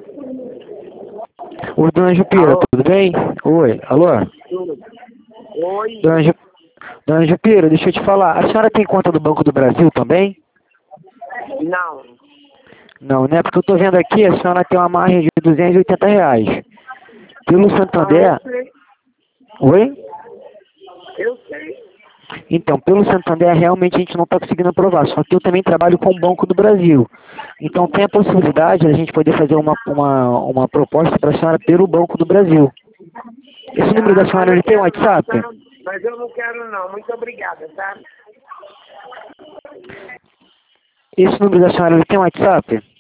Oi, dona Jupira, Alô? tudo bem? Oi, alô? Tudo. Oi? Dona Jupira, deixa eu te falar. A senhora tem conta do Banco do Brasil também? Não. Não, né? Porque eu tô vendo aqui, a senhora tem uma margem de R$ 280. Pelo Eu Santander... sei. Oi? Eu sei. Então, pelo Santander, realmente a gente não está conseguindo aprovar. Só que eu também trabalho com o Banco do Brasil. Então, tem a possibilidade de a gente poder fazer uma proposta para a senhora pelo Banco do Brasil. Esse número da Ah, mas senhora, eu ele tem quero não, WhatsApp? tá? Mas eu não quero não. Muito obrigada, tá? Esse número da senhora, ele tem WhatsApp?